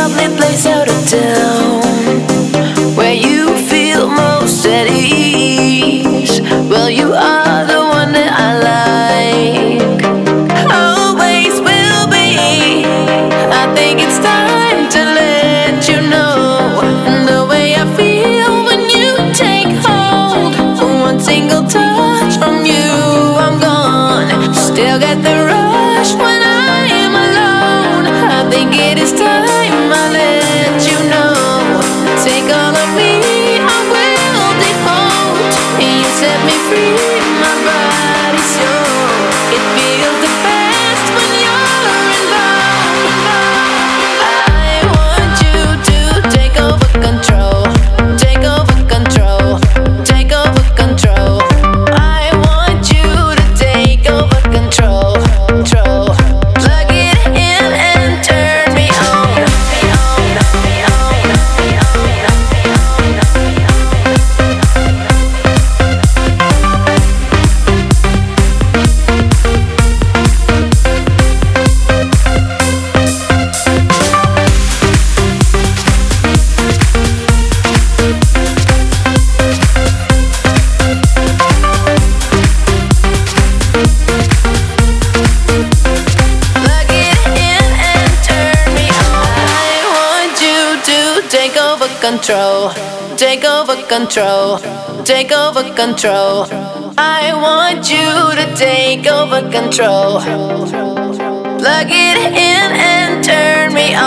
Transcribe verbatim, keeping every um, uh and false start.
lovely place out of town where you feel most at ease. Well, you are the one that I like, always will be. I think it's time to let you know the way I feel when you take hold. One single touch from you, I'm gone. Still get the rush when I am alone. I think it is time I let you know. Take all of me, I will default. You set me free, my body's yours. It feels the best when you're involved. I want you to take over control. Take over control. Take over control. I want you to take over control. Control. Plug it in and turn me on. Plug it in and turn me on. I want you to take over control. Take over control. Take over control. I want you to take over control. Plug it in and turn me on.